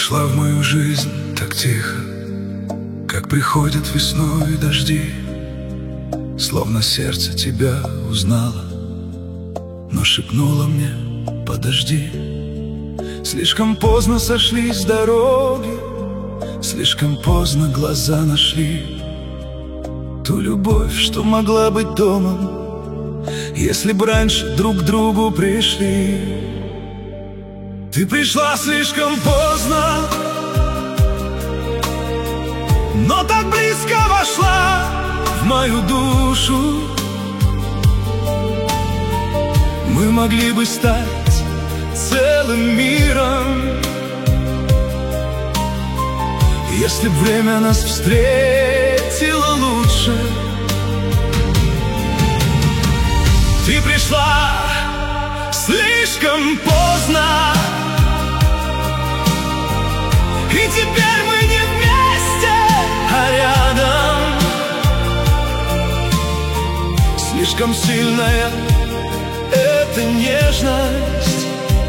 пришла в мою жизнь так тихо, как приходят весной дожди. Словно сердце тебя узнало, но шепнуло мне: подожди. Слишком поздно сошлись с дороги, слишком поздно глаза нашли ту любовь, что могла быть домом, если б раньше друг к другу пришли. Ты пришла слишком поздно, но так близко вошла в мою душу. Мы могли бы стать целым миром, если б время нас встретило лучше. Ты пришла слишком поздно, и теперь мы не вместе, а рядом. Слишком сильная эта нежность,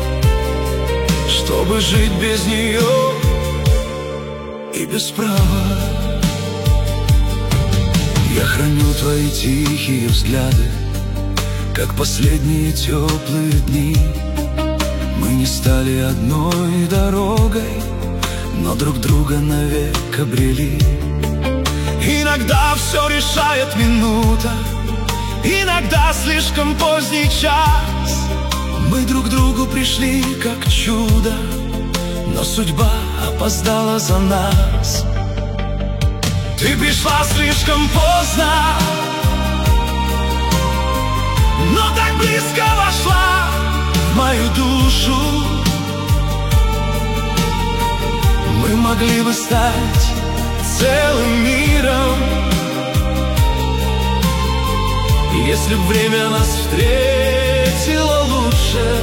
чтобы жить без нее и без права. Я храню твои тихие взгляды, как последние теплые дни. Мы не стали одной дорогой, но друг друга навек обрели. Иногда все решает минута, иногда слишком поздний час. Мы друг к другу пришли как чудо, но судьба опоздала за нас. Ты пришла слишком поздно, но так близко вошла в мою душу. Мы могли бы стать целым миром, если б время нас встретило лучше.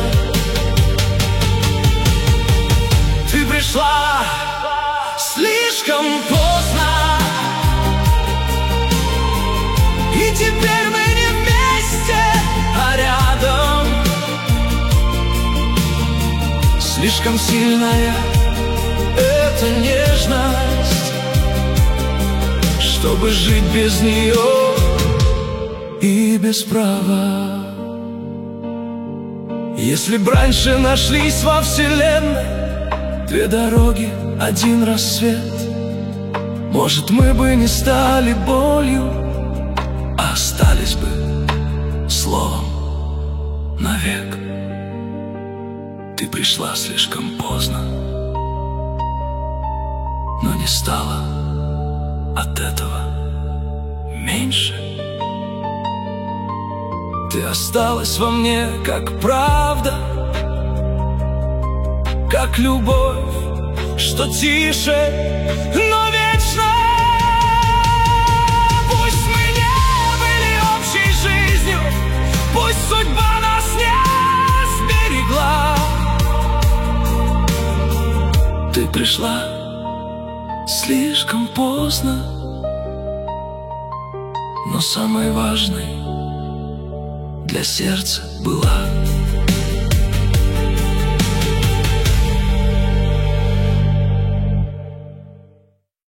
Ты пришла слишком поздно, и теперь мы не вместе, а рядом. Слишком сильная эта нежность, чтобы жить без нее и без права. Если б раньше нашлись во вселенной две дороги, один рассвет, может, мы бы не стали болью, а остались бы словом навек. Ты пришла слишком поздно, но не стало от этого меньше. Ты осталась во мне, как правда, как любовь, что тише, но вечно. Пусть мы не были общей жизнью, пусть судьба нас не сберегла. Ты пришла слишком поздно, но самой важной для сердца была.